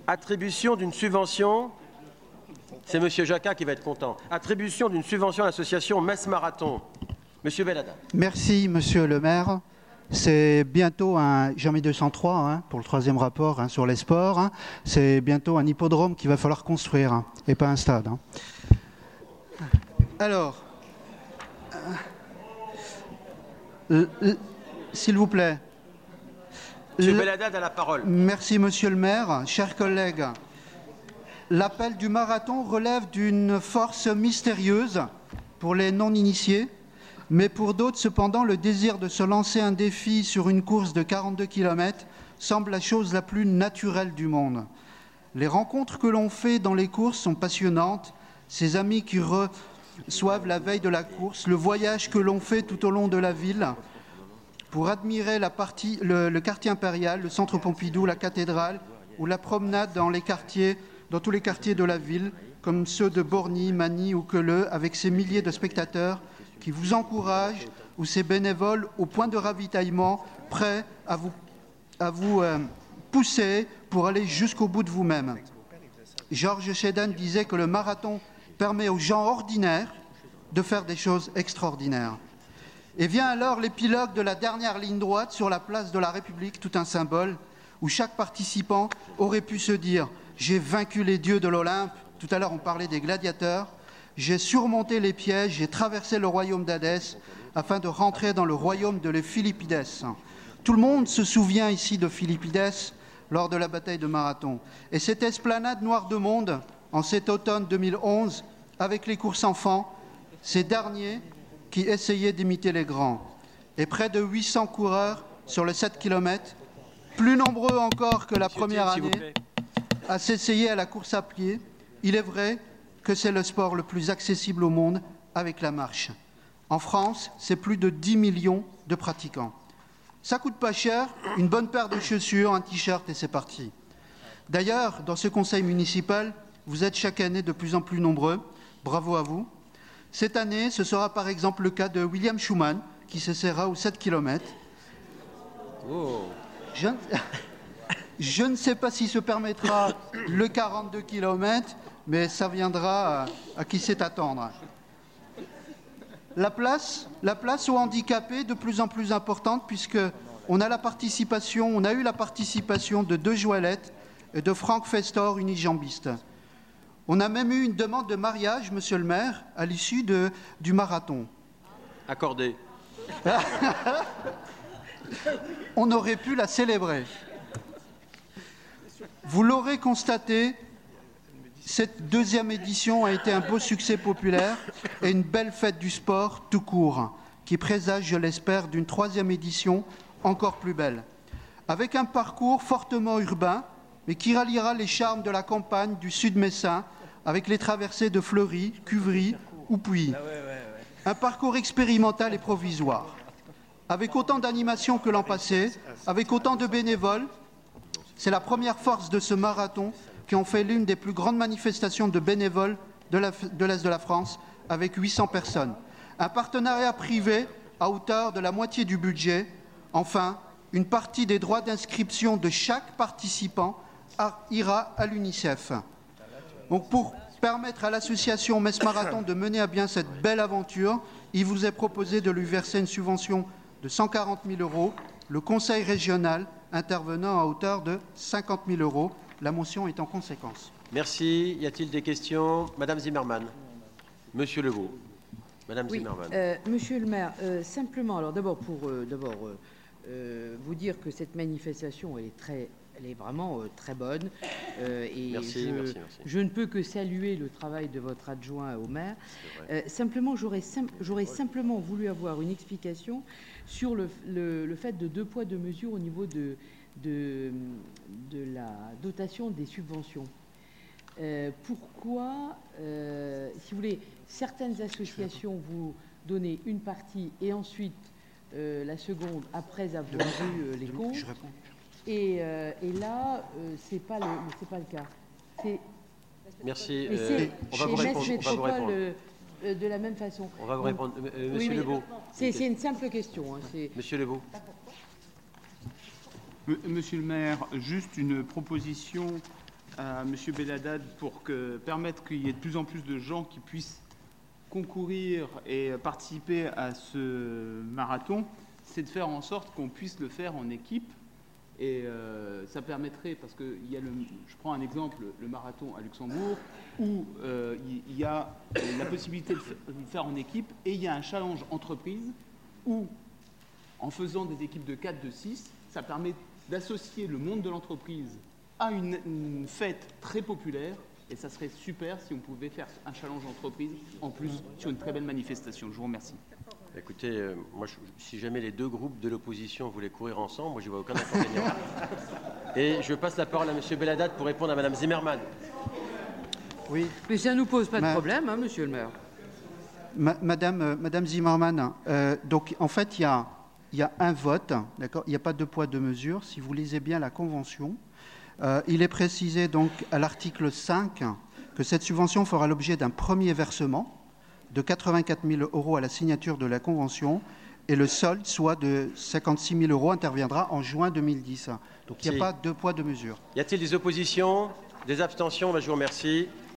Attribution d'une subvention, c'est M. Jacquat qui va être content. Attribution d'une subvention à l'association Metz Marathon. M. Belada. Merci, Monsieur le maire. C'est bientôt un, j'en mets 203 pour le troisième rapport sur les sports. C'est bientôt un hippodrome qu'il va falloir construire et pas un stade. Alors, s'il vous plaît. M. Belada a la parole. Merci, Monsieur le maire. Chers collègues, l'appel du marathon relève d'une force mystérieuse pour les non-initiés, mais pour d'autres, cependant, le désir de se lancer un défi sur une course de 42 km semble la chose la plus naturelle du monde. Les rencontres que l'on fait dans les courses sont passionnantes, ces amis qui reçoivent la veille de la course, le voyage que l'on fait tout au long de la ville, pour admirer le quartier impérial, le centre Pompidou, la cathédrale, ou la promenade dans tous les quartiers de la ville, comme ceux de Borny, Magny ou Queuleux, avec ces milliers de spectateurs qui vous encouragent, ou ces bénévoles au point de ravitaillement, prêts à vous pousser pour aller jusqu'au bout de vous-même. Georges Chéden disait que le marathon permet aux gens ordinaires de faire des choses extraordinaires. Et vient alors l'épilogue de la dernière ligne droite sur la place de la République, tout un symbole, où chaque participant aurait pu se dire « J'ai vaincu les dieux de l'Olympe », tout à l'heure on parlait des gladiateurs, « J'ai surmonté les pièges, j'ai traversé le royaume d'Hadès afin de rentrer dans le royaume de les Philippides ». Tout le monde se souvient ici de Philippides lors de la bataille de Marathon. Et cette esplanade noire de monde, en cet automne 2011, avec les courses enfants, ces derniers qui essayaient d'imiter les grands. Et près de 800 coureurs sur les 7 km, plus nombreux encore que la première année, à s'essayer à la course à pied. Il est vrai que c'est le sport le plus accessible au monde avec la marche. En France, c'est plus de 10 millions de pratiquants. Ça coûte pas cher, une bonne paire de chaussures, un t-shirt et c'est parti. D'ailleurs, dans ce conseil municipal, vous êtes chaque année de plus en plus nombreux. Bravo à vous. Cette année, ce sera par exemple le cas de William Schumann, qui s'essaiera aux 7 km. Oh. Je ne sais pas s'il se permettra le 42 km, mais ça viendra à qui sait attendre. La place aux handicapés de plus en plus importante, puisqu'on a eu la participation de 2 Joëlettes et de Franck Festor, unijambiste. On a même eu une demande de mariage, monsieur le maire, à l'issue du marathon. Accordé. On aurait pu la célébrer. Vous l'aurez constaté, cette deuxième édition a été un beau succès populaire et une belle fête du sport tout court, qui présage, je l'espère, d'une 3e édition encore plus belle. Avec un parcours fortement urbain, mais qui ralliera les charmes de la campagne du sud messin, avec les traversées de Fleury, Cuvry ou Puy. Un parcours expérimental et provisoire. Avec autant d'animations que l'an passé, avec autant de bénévoles, c'est la première force de ce marathon qui en fait l'une des plus grandes manifestations de bénévoles de l'Est de la France, avec 800 personnes. Un partenariat privé à hauteur de la moitié du budget. Enfin, une partie des droits d'inscription de chaque participant ira à l'UNICEF. Donc pour permettre à l'association Metz Marathon de mener à bien cette belle aventure, il vous est proposé de lui verser une subvention de 140 000 €, le conseil régional intervenant à hauteur de 50 000 €. La motion est en conséquence. Merci. Y a-t-il des questions? Madame Zimmermann. Monsieur Legault. Madame Zimmermann. Monsieur le maire, simplement, alors d'abord pour vous dire que cette manifestation, elle est vraiment très bonne. Et merci. Je ne peux que saluer le travail de votre adjoint au maire. Simplement, j'aurais simplement voulu avoir une explication sur le fait de 2 poids 2 mesures au niveau de la dotation des subventions. Pourquoi, si vous voulez, certaines associations vous donnez une partie et ensuite la seconde après avoir vu les comptes. Et là, c'est pas le cas. Merci. On va vous répondre. De la même façon. On va vous répondre. Monsieur Legault. C'est une simple question. Monsieur Legault. Monsieur le maire, juste une proposition à M. Belhaddad pour permettre qu'il y ait de plus en plus de gens qui puissent concourir et participer à ce marathon, c'est de faire en sorte qu'on puisse le faire en équipe. Et ça permettrait, parce que je prends un exemple, le marathon à Luxembourg, où il y a la possibilité de le faire en équipe, et il y a un challenge entreprise où, en faisant des équipes de 4, de 6, ça permet d'associer le monde de l'entreprise à une fête très populaire. Et ça serait super si on pouvait faire un challenge entreprise en plus sur une très belle manifestation. Je vous remercie. Écoutez, moi, si jamais les deux groupes de l'opposition voulaient courir ensemble, moi, je vois aucun inconvénient. Et je passe la parole à M. Belhaddad pour répondre à Mme Zimmermann. Oui. Mais ça ne nous pose pas de problème, hein, monsieur le maire. Madame Zimmermann, donc en fait, il y a un vote, d'accord. Il n'y a pas deux poids, deux mesures. Si vous lisez bien la Convention, il est précisé donc à l'article 5 que cette subvention fera l'objet d'un premier versement de 84 000 € à la signature de la Convention et le solde, soit de 56 000 €, interviendra en juin 2010. Donc il n'y a pas deux poids, deux mesures. Y a-t-il des oppositions, des abstentions? Je vous remercie.